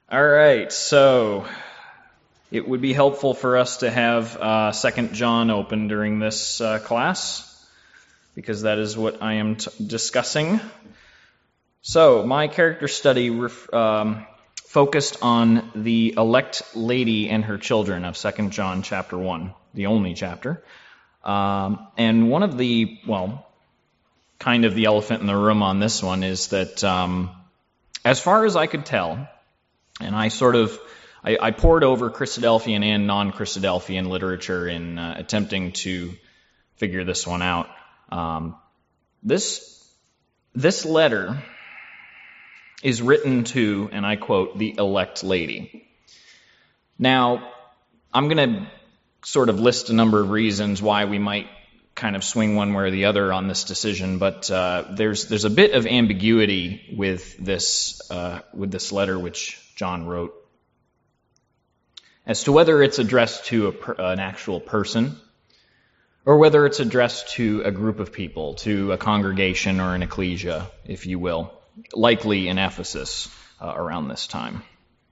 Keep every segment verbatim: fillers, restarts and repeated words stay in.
All right, so it would be helpful for us to have uh, Second John open during this uh, class, because that is what I am t- discussing. So, my character study ref- um, focused on the elect lady and her children of Second John chapter one, the only chapter. Um, and one of the, well, kind of the elephant in the room on this one is that, um, as far as I could tell, and I sort of, I, I poured over Christadelphian and non-Christadelphian literature in uh, attempting to figure this one out. Um, this, this letter is written to, and I quote, the elect lady. Now, I'm going to sort of list a number of reasons why we might kind of swing one way or the other on this decision, but uh, there's there's a bit of ambiguity with this uh, with this letter which John wrote as to whether it's addressed to a per, an actual person or whether it's addressed to a group of people, to a congregation or an ecclesia, if you will, likely in Ephesus uh, around this time.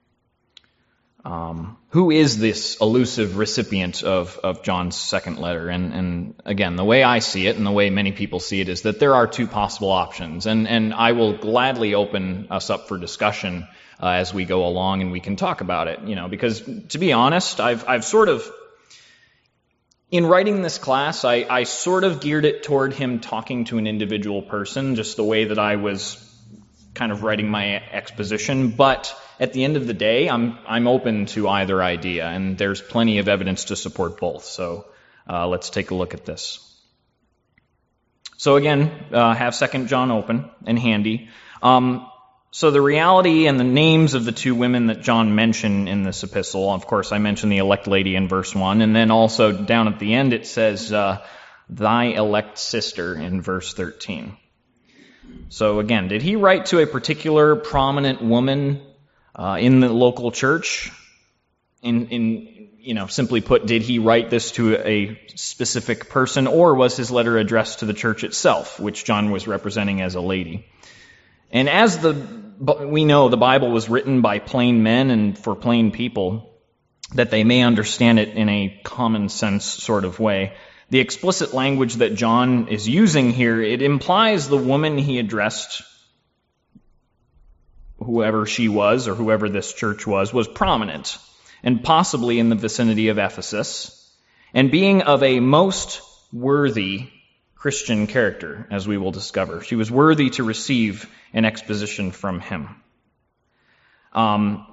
Um, who is this elusive recipient of, of John's second letter? And, and again, the way I see it and the way many people see it is that there are two possible options. And, and I will gladly open us up for discussion uh, as we go along and we can talk about it. You know, because to be honest, I've, I've sort of, in writing this class, I, I sort of geared it toward him talking to an individual person, just the way that I was kind of writing my exposition. But at the end of the day, I'm I'm open to either idea, and there's plenty of evidence to support both. So uh, let's take a look at this. So again, uh, have Second John open and handy. Um, so the reality and the names of the two women that John mentioned in this epistle, of course, I mentioned the elect lady in verse one, and then also down at the end it says, uh, thy elect sister in verse thirteen. So again, did he write to a particular prominent woman Uh, in the local church? In, in, you know, simply put, did he write this to a specific person, or was his letter addressed to the church itself, which John was representing as a lady? And as the we know, the Bible was written by plain men and for plain people, that they may understand it in a common sense sort of way. The explicit language that John is using here, it implies the woman he addressed, whoever she was or whoever this church was, was prominent and possibly in the vicinity of Ephesus, and being of a most worthy Christian character, as we will discover. She was worthy to receive an exposition from him. Um,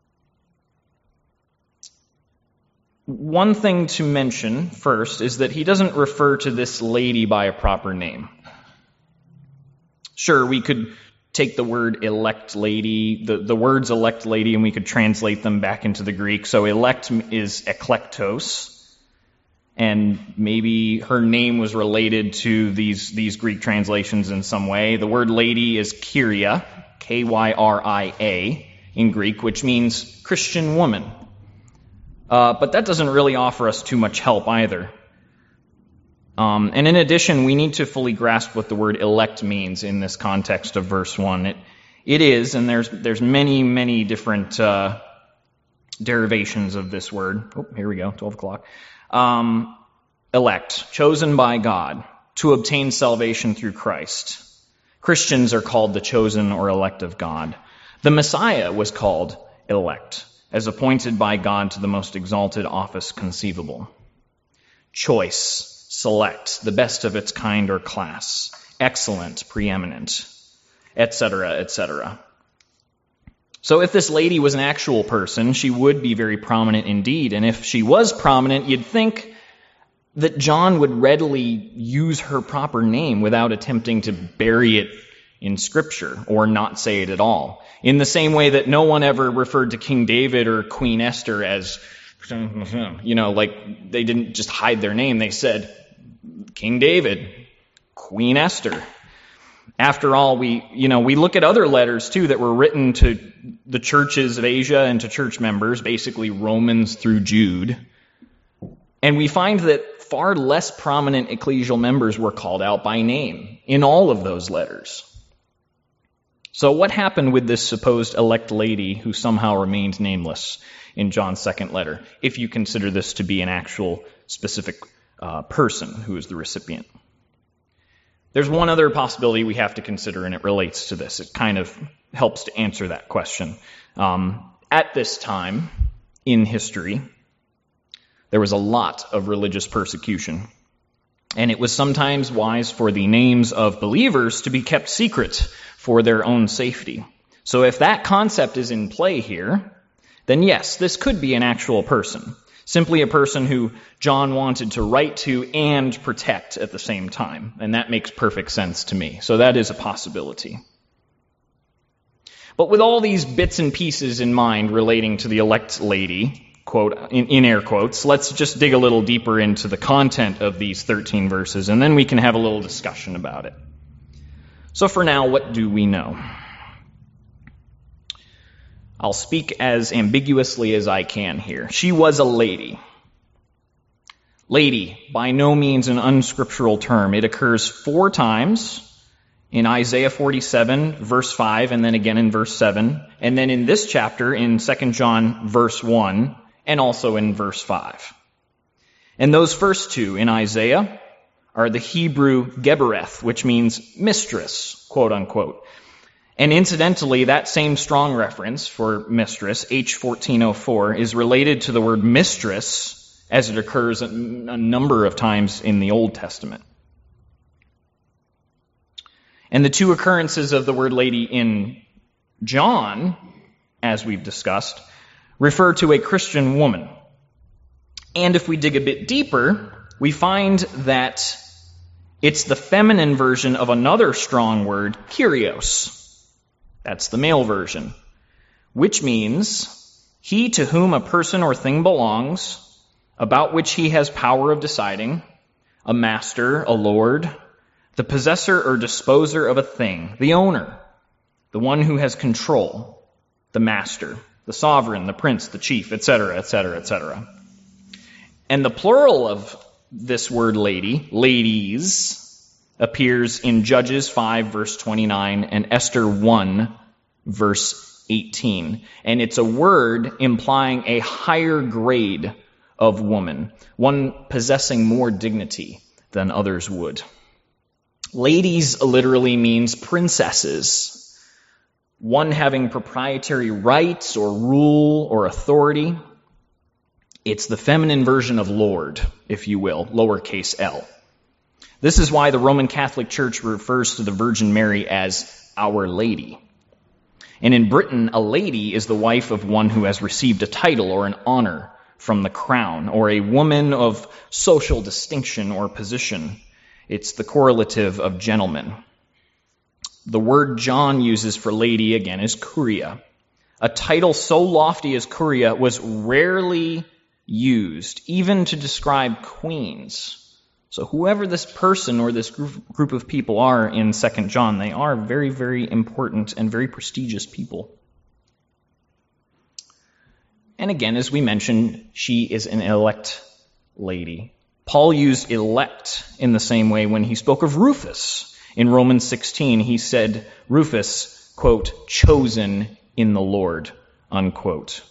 one thing to mention first is that he doesn't refer to this lady by a proper name. Sure, we could take the word elect lady, the, the words elect lady, and we could translate them back into the Greek. So elect is eklektos, and maybe her name was related to these, these Greek translations in some way. The word lady is kyria, K Y R I A, in Greek, which means Christian woman. Uh, but that doesn't really offer us too much help either. Um, and in addition, we need to fully grasp what the word elect means in this context of verse one. It, it is, and there's there's many, many different uh, derivations of this word. Oh, here we go, twelve o'clock. Um, elect, chosen by God to obtain salvation through Christ. Christians are called the chosen or elect of God. The Messiah was called elect, as appointed by God to the most exalted office conceivable. Choice, select, the best of its kind or class, excellent, preeminent, et cetera, et cetera. So if this lady was an actual person, she would be very prominent indeed. And if she was prominent, you'd think that John would readily use her proper name without attempting to bury it in Scripture or not say it at all. In the same way that no one ever referred to King David or Queen Esther as, you know, like they didn't just hide their name. They said, King David, Queen Esther. After all, we, you know, we look at other letters too that were written to the churches of Asia and to church members, basically Romans through Jude. And we find that far less prominent ecclesial members were called out by name in all of those letters. So what happened with this supposed elect lady who somehow remained nameless in John's second letter, if you consider this to be an actual specific uh, person who is the recipient? There's one other possibility we have to consider, and it relates to this. It kind of helps to answer that question. Um, at this time in history, there was a lot of religious persecution, and it was sometimes wise for the names of believers to be kept secret for their own safety. So if that concept is in play here, then yes, this could be an actual person, simply a person who John wanted to write to and protect at the same time, and that makes perfect sense to me. So that is a possibility. But with all these bits and pieces in mind relating to the elect lady, quote, in, in air quotes, let's just dig a little deeper into the content of these thirteen verses, and then we can have a little discussion about it. So for now, what do we know? I'll speak as ambiguously as I can here. She was a lady. Lady, by no means an unscriptural term. It occurs four times in Isaiah forty-seven, verse five, and then again in verse seven, and then in this chapter in Second John, verse one, and also in verse five. And those first two in Isaiah are the Hebrew Gebereth, which means mistress, quote unquote. And incidentally, that same strong reference for mistress, H fourteen oh four, is related to the word mistress as it occurs a number of times in the Old Testament. And the two occurrences of the word lady in John, as we've discussed, refer to a Christian woman. And if we dig a bit deeper, we find that it's the feminine version of another strong word, Kyrios. That's the male version, which means he to whom a person or thing belongs, about which he has power of deciding, a master, a lord, the possessor or disposer of a thing, the owner, the one who has control, the master, the sovereign, the prince, the chief, et cetera, et cetera, et cetera. And the plural of this word lady, ladies, appears in Judges five, verse twenty-nine, and Esther one, verse eighteen. And it's a word implying a higher grade of woman, one possessing more dignity than others would. Ladies literally means princesses, one having proprietary rights or rule or authority. It's the feminine version of Lord, if you will, lowercase l. This is why the Roman Catholic Church refers to the Virgin Mary as Our Lady. And in Britain, a lady is the wife of one who has received a title or an honor from the crown, or a woman of social distinction or position. It's the correlative of gentleman. The word John uses for lady, again, is kuria. A title so lofty as kuria was rarely used, even to describe queens. So whoever this person or this group of people are in Second John, they are very, very important and very prestigious people. And again, as we mentioned, she is an elect lady. Paul used elect in the same way when he spoke of Rufus. In Romans sixteen, he said, Rufus, quote, chosen in the Lord, unquote.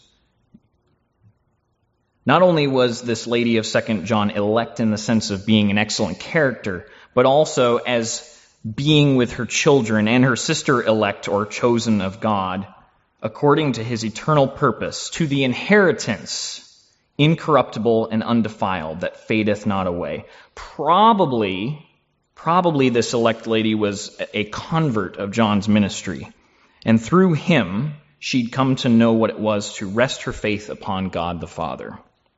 Not only was this lady of Second John elect in the sense of being an excellent character, but also as being with her children and her sister elect or chosen of God, according to his eternal purpose, to the inheritance, incorruptible and undefiled, that fadeth not away. Probably, probably this elect lady was a convert of John's ministry, and through him, she'd come to know what it was to rest her faith upon God the Father.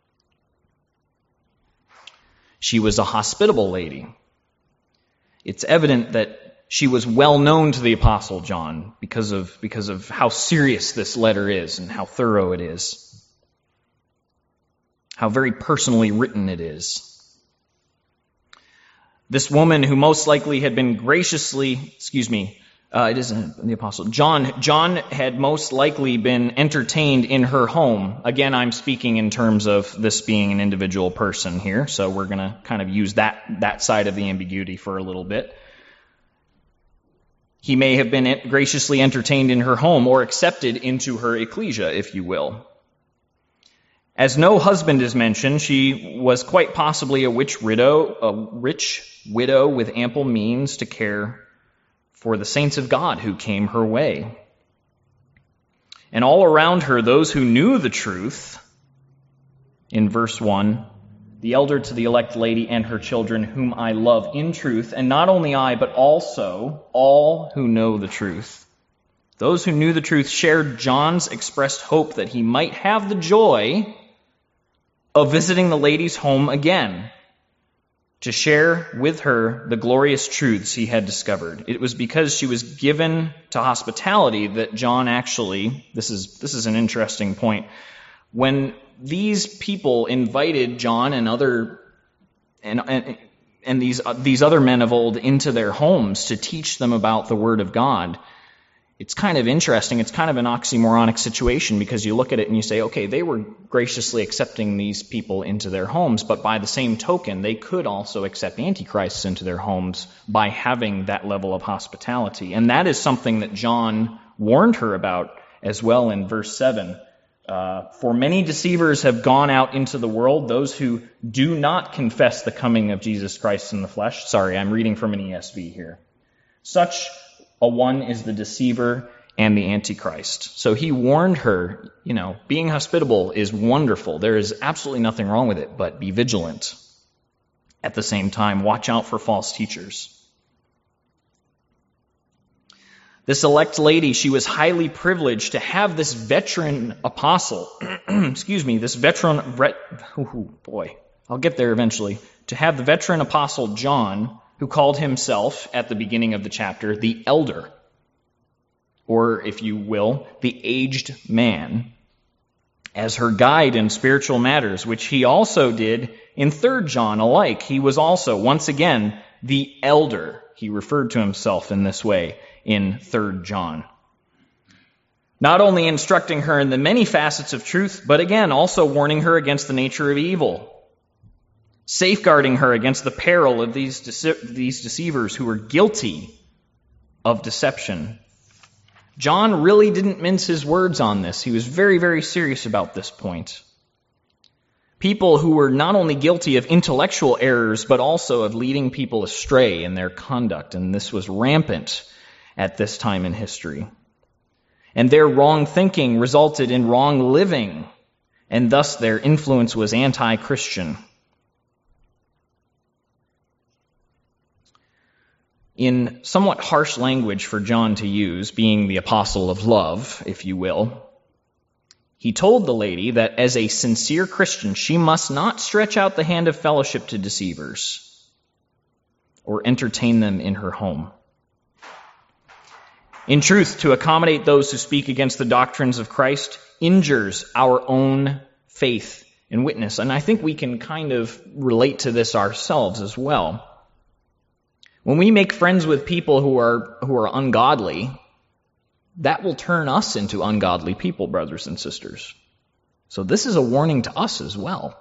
She was a hospitable lady. It's evident that she was well known to the Apostle John because of, because of how serious this letter is and how thorough it is, how very personally written it is. This woman who most likely had been graciously, excuse me, Uh, it isn't the Apostle. John, John had most likely been entertained in her home. Again, I'm speaking in terms of this being an individual person here, so we're going to kind of use that, that side of the ambiguity for a little bit. He may have been graciously entertained in her home or accepted into her ecclesia, if you will. As no husband is mentioned, she was quite possibly a rich widow, a rich widow with ample means to care for the saints of God who came her way. And all around her, those who knew the truth, in verse one, the elder to the elect lady and her children, whom I love in truth, and not only I, but also all who know the truth. Those who knew the truth shared John's expressed hope that he might have the joy of visiting the lady's home again, to share with her the glorious truths he had discovered. It was because she was given to hospitality that John actually, this is this is an interesting point, when these people invited John and other and and, and these uh, these other men of old into their homes to teach them about the Word of God, it's kind of interesting. It's kind of an oxymoronic situation because you look at it and you say, okay, they were graciously accepting these people into their homes, but by the same token, they could also accept antichrists into their homes by having that level of hospitality. And that is something that John warned her about as well in verse seven. Uh, For many deceivers have gone out into the world, those who do not confess the coming of Jesus Christ in the flesh. Sorry, I'm reading from an E S V here. Such a one is the deceiver and the antichrist. So he warned her, you know, being hospitable is wonderful. There is absolutely nothing wrong with it, but be vigilant. At the same time, watch out for false teachers. This elect lady, she was highly privileged to have this veteran apostle, excuse me, this veteran, oh boy, I'll get there eventually, to have the veteran apostle John, who called himself, at the beginning of the chapter, the elder, or, if you will, the aged man, as her guide in spiritual matters, which he also did in Third John alike. He was also, once again, the elder. He referred to himself in this way in Third John. Not only instructing her in the many facets of truth, but again, also warning her against the nature of evil, safeguarding her against the peril of these dece- these deceivers who were guilty of deception. John really didn't mince his words on this. He was very, very serious about this point. People who were not only guilty of intellectual errors, but also of leading people astray in their conduct, and this was rampant at this time in history. And their wrong thinking resulted in wrong living, and thus their influence was anti-Christian. In somewhat harsh language for John to use, being the apostle of love, if you will, he told the lady that as a sincere Christian, she must not stretch out the hand of fellowship to deceivers or entertain them in her home. In truth, to accommodate those who speak against the doctrines of Christ injures our own faith and witness. And I think we can kind of relate to this ourselves as well. When we make friends with people who are who are ungodly, that will turn us into ungodly people, brothers and sisters. So this is a warning to us as well.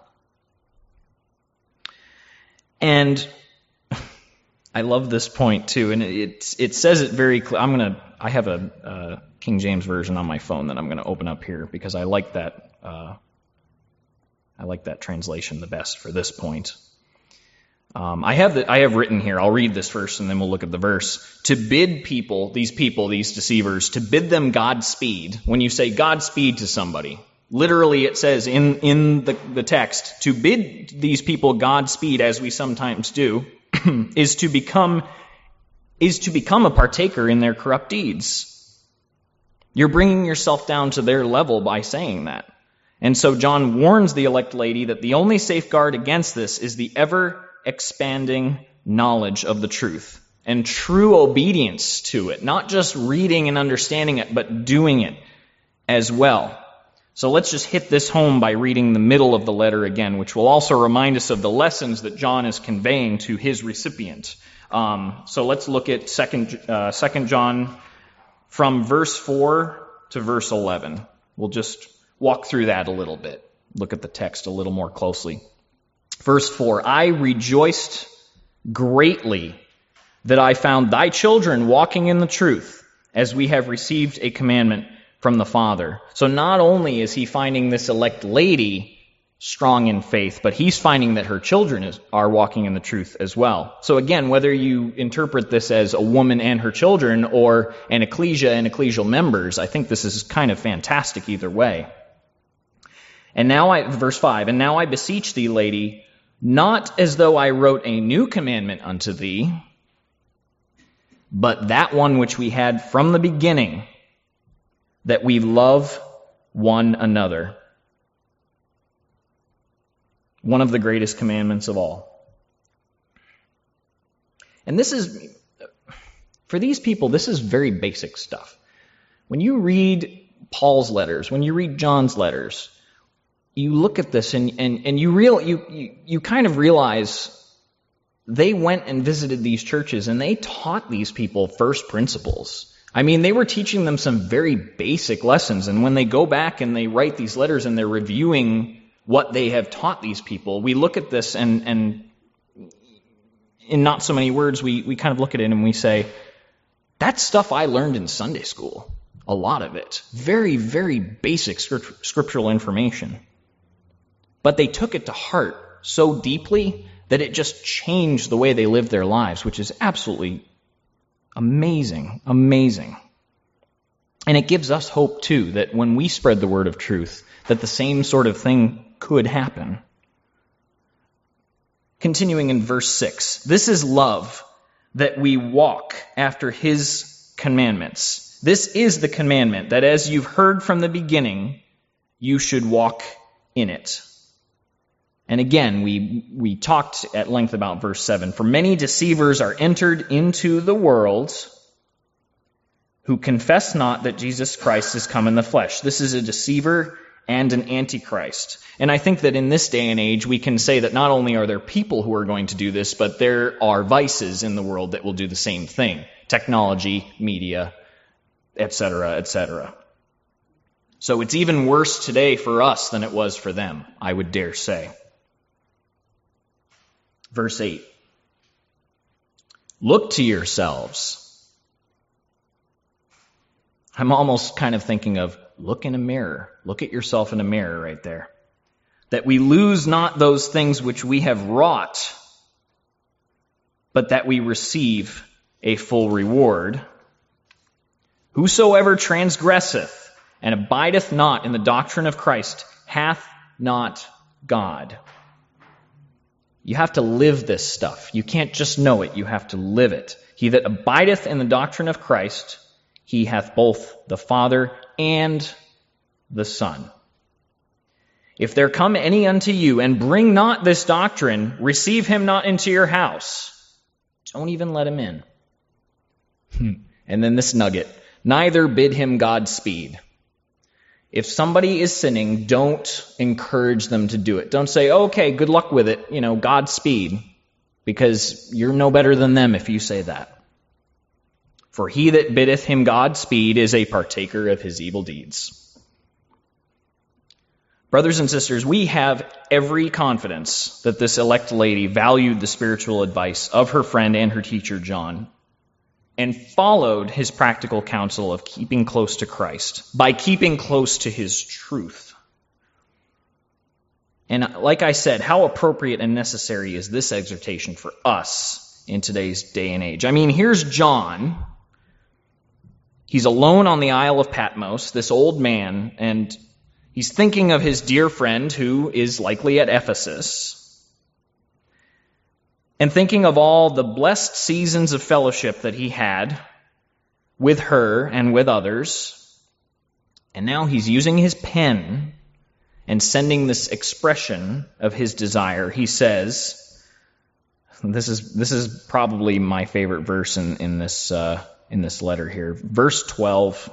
And I love this point too, and it it says it very clear. I'm gonna I have a uh, King James version on my phone that I'm gonna open up here because I like that uh, I like that translation the best for this point. Um, I have the, I have written here, I'll read this first and then we'll look at the verse. To bid people, these people, these deceivers, to bid them Godspeed. When you say Godspeed to somebody, literally it says in, in the, the text, to bid these people Godspeed, as we sometimes do, is to become, is to become a partaker in their corrupt deeds. You're bringing yourself down to their level by saying that. And so John warns the elect lady that the only safeguard against this is the ever expanding knowledge of the truth and true obedience to it, not just reading and understanding it, but doing it as well. So let's just hit this home by reading the middle of the letter again, which will also remind us of the lessons that John is conveying to his recipient. Um, so let's look at Second uh, Second John from verse four to verse eleven. We'll just walk through that a little bit, look at the text a little more closely. Verse four, I rejoiced greatly that I found thy children walking in the truth, as we have received a commandment from the Father. So not only is he finding this elect lady strong in faith, but he's finding that her children is, are walking in the truth as well. So again, whether you interpret this as a woman and her children or an ecclesia and ecclesial members, I think this is kind of fantastic either way. And now I, verse five, and now I beseech thee, lady, not as though I wrote a new commandment unto thee, but that one which we had from the beginning, that we love one another. One of the greatest commandments of all. And this is, for these people, this is very basic stuff. When you read Paul's letters, when you read John's letters, you look at this and, and, and you, real, you, you, you kind of realize they went and visited these churches and they taught these people first principles. I mean, they were teaching them some very basic lessons. And when they go back and they write these letters and they're reviewing what they have taught these people, we look at this and, and in not so many words, we, we kind of look at it and we say, that's stuff I learned in Sunday school. A lot of it. Very, very basic script, scriptural information. But they took it to heart so deeply that it just changed the way they lived their lives, which is absolutely amazing, amazing. And it gives us hope, too, that when we spread the word of truth, that the same sort of thing could happen. Continuing in verse six, this is love, that we walk after his commandments. This is the commandment, that as you've heard from the beginning, you should walk in it. And again, we, we talked at length about verse seven. For many deceivers are entered into the world who confess not that Jesus Christ is come in the flesh. This is a deceiver and an antichrist. And I think that in this day and age, we can say that not only are there people who are going to do this, but there are vices in the world that will do the same thing. Technology, media, et cetera, et cetera. So it's even worse today for us than it was for them, I would dare say. Verse eight. Look to yourselves. I'm almost kind of thinking of look in a mirror. Look at yourself in a mirror right there. That we lose not those things which we have wrought, but that we receive a full reward. Whosoever transgresseth and abideth not in the doctrine of Christ hath not God. You have to live this stuff. You can't just know it. You have to live it. He that abideth in the doctrine of Christ, he hath both the Father and the Son. If there come any unto you and bring not this doctrine, receive him not into your house. Don't even let him in. And then this nugget. Neither bid him Godspeed. If somebody is sinning, don't encourage them to do it. Don't say, okay, good luck with it, you know, Godspeed, because you're no better than them if you say that. For he that biddeth him Godspeed is a partaker of his evil deeds. Brothers and sisters, we have every confidence that this elect lady valued the spiritual advice of her friend and her teacher, John, and followed his practical counsel of keeping close to Christ by keeping close to his truth. And like I said, how appropriate and necessary is this exhortation for us in today's day and age? I mean, here's John. He's alone on the Isle of Patmos, this old man, and he's thinking of his dear friend who is likely at Ephesus, and thinking of all the blessed seasons of fellowship that he had with her and with others. And now he's using his pen and sending this expression of his desire. He says, this is this is probably my favorite verse in, in this uh, in this letter here. Verse twelve.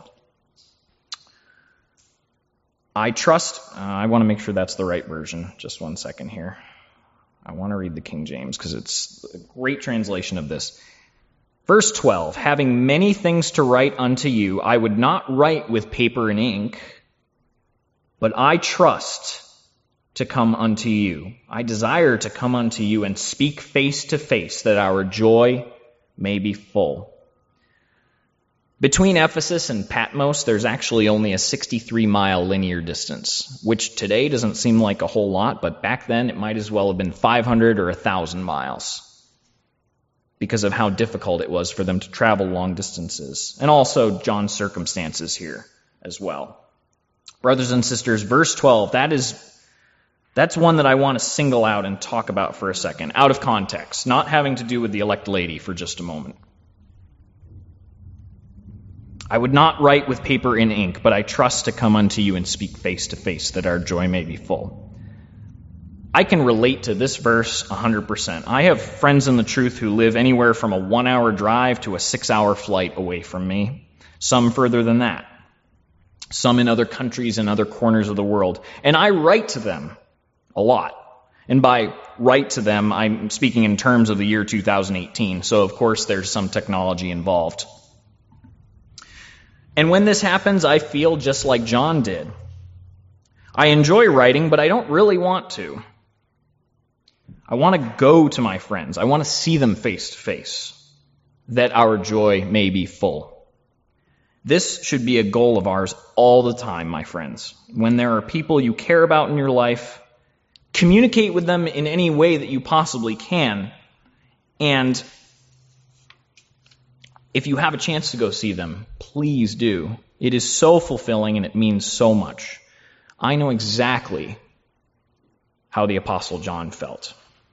I trust, uh, I want to make sure that's the right version. Just one second here. I want to read the King James because it's a great translation of this. Verse twelve, having many things to write unto you, I would not write with paper and ink, but I trust to come unto you. I desire to come unto you and speak face to face, that our joy may be full. Between Ephesus and Patmos, there's actually only a sixty-three mile linear distance, which today doesn't seem like a whole lot, but back then it might as well have been five hundred or one thousand miles because of how difficult it was for them to travel long distances, and also John's circumstances here as well. Brothers and sisters, verse twelve, that is that's one that I want to single out and talk about for a second, out of context, not having to do with the elect lady for just a moment. I would not write with paper and ink, but I trust to come unto you and speak face to face, that our joy may be full. I can relate to this verse one hundred percent. I have friends in the truth who live anywhere from a one-hour drive to a six-hour flight away from me, some further than that, some in other countries and other corners of the world. And I write to them a lot. And by write to them, I'm speaking in terms of the year two thousand eighteen, so of course there's some technology involved. And when this happens, I feel just like John did. I enjoy writing, but I don't really want to. I want to go to my friends. I want to see them face to face, that our joy may be full. This should be a goal of ours all the time, my friends. When there are people you care about in your life, communicate with them in any way that you possibly can. And if you have a chance to go see them, please do. It is so fulfilling and it means so much. I know exactly how the Apostle John felt.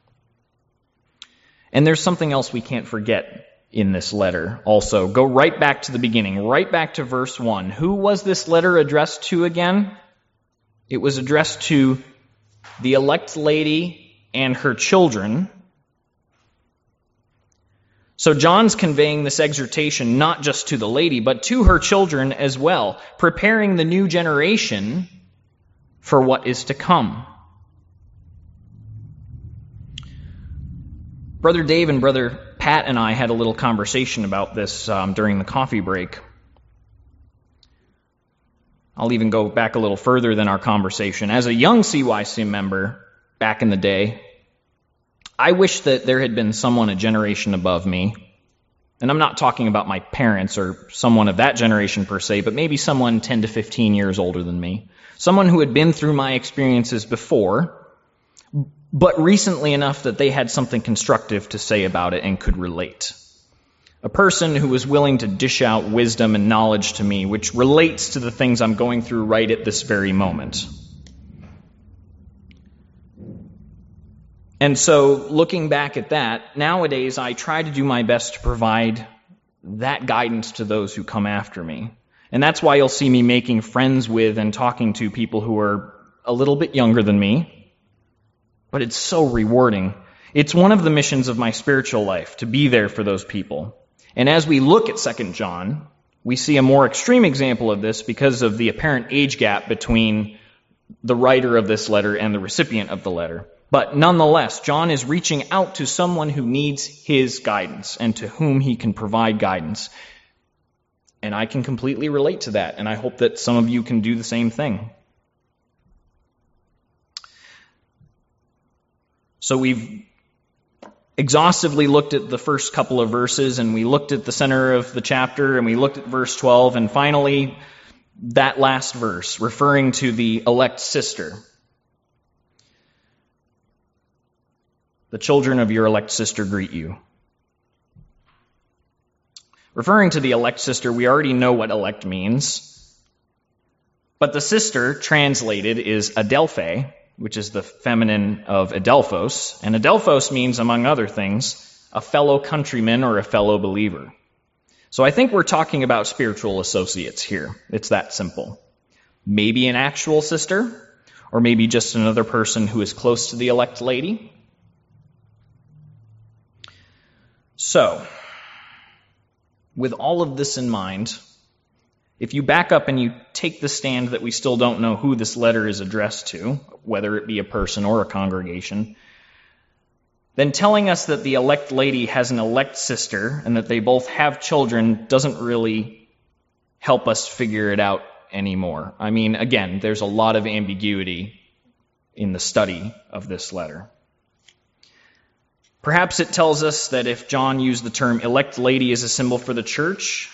And there's something else we can't forget in this letter also. Go right back to the beginning, right back to verse one. Who was this letter addressed to again? It was addressed to the elect lady and her children. So John's conveying this exhortation not just to the lady, but to her children as well, preparing the new generation for what is to come. Brother Dave and Brother Pat and I had a little conversation about this um, during the coffee break. I'll even go back a little further than our conversation. As a young C Y C member back in the day, I wish that there had been someone a generation above me, and I'm not talking about my parents or someone of that generation per se, but maybe someone ten to fifteen years older than me, someone who had been through my experiences before, but recently enough that they had something constructive to say about it and could relate. A person who was willing to dish out wisdom and knowledge to me, which relates to the things I'm going through right at this very moment. And so, looking back at that, nowadays I try to do my best to provide that guidance to those who come after me. And that's why you'll see me making friends with and talking to people who are a little bit younger than me. But it's so rewarding. It's one of the missions of my spiritual life, to be there for those people. And as we look at Second John, we see a more extreme example of this because of the apparent age gap between the writer of this letter and the recipient of the letter. But nonetheless, John is reaching out to someone who needs his guidance and to whom he can provide guidance. And I can completely relate to that, and I hope that some of you can do the same thing. So we've exhaustively looked at the first couple of verses, and we looked at the center of the chapter, and we looked at verse twelve, and finally that last verse, referring to the elect sister. The children of your elect sister greet you. Referring to the elect sister, we already know what elect means. But the sister, translated, is Adelphe, which is the feminine of Adelphos. And Adelphos means, among other things, a fellow countryman or a fellow believer. So I think we're talking about spiritual associates here. It's that simple. Maybe an actual sister, or maybe just another person who is close to the elect lady. So, with all of this in mind, if you back up and you take the stand that we still don't know who this letter is addressed to, whether it be a person or a congregation, then telling us that the elect lady has an elect sister and that they both have children doesn't really help us figure it out anymore. I mean, again, there's a lot of ambiguity in the study of this letter. Perhaps it tells us that if John used the term elect lady as a symbol for the church,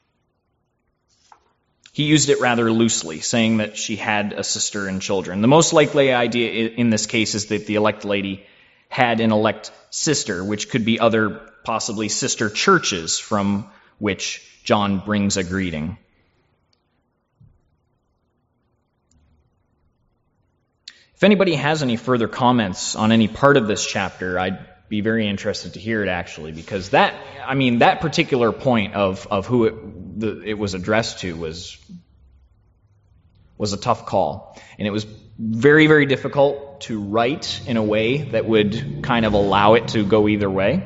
he used it rather loosely, saying that she had a sister and children. The most likely idea in this case is that the elect lady had an elect sister, which could be other possibly sister churches from which John brings a greeting. If anybody has any further comments on any part of this chapter, I'd be very interested to hear it, actually, because that, I mean, that particular point of, of who it, the, it was addressed to was, was a tough call. And it was very, very difficult to write in a way that would kind of allow it to go either way.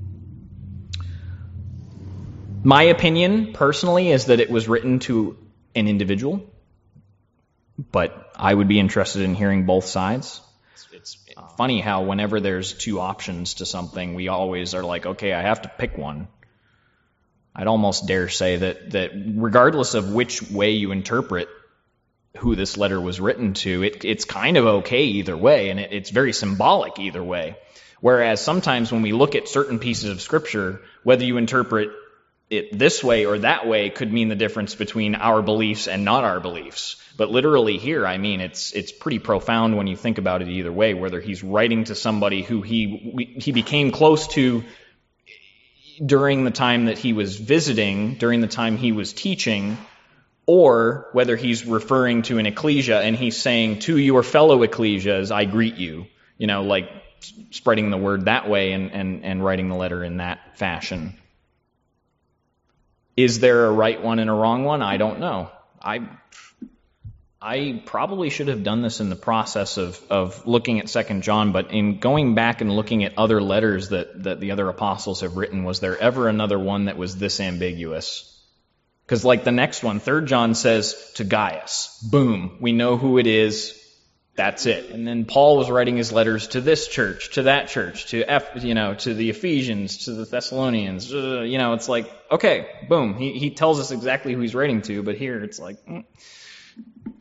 My opinion, personally, is that it was written to an individual, but I would be interested in hearing both sides. It's funny how whenever there's two options to something, we always are like, okay, I have to pick one. I'd almost dare say that that regardless of which way you interpret who this letter was written to, it, it's kind of okay either way, and it, it's very symbolic either way. Whereas sometimes when we look at certain pieces of Scripture, whether you interpret it this way or that way could mean the difference between our beliefs and not our beliefs. But literally here, I mean, it's it's pretty profound when you think about it either way, whether he's writing to somebody who he he became close to during the time that he was visiting, during the time he was teaching, or whether he's referring to an ecclesia and he's saying, to your fellow ecclesias, I greet you, you know, like spreading the word that way and, and, and writing the letter in that fashion. Is there a right one and a wrong one? I don't know. I I probably should have done this in the process of, of looking at Second John, but in going back and looking at other letters that, that the other apostles have written, was there ever another one that was this ambiguous? Because like the next one, Third John says to Gaius, boom, we know who it is, that's it. And then Paul was writing his letters to this church, to that church, to F, you know, to the Ephesians, to the Thessalonians. You know, it's like, okay, boom. He he tells us exactly who he's writing to, but here it's like, mm.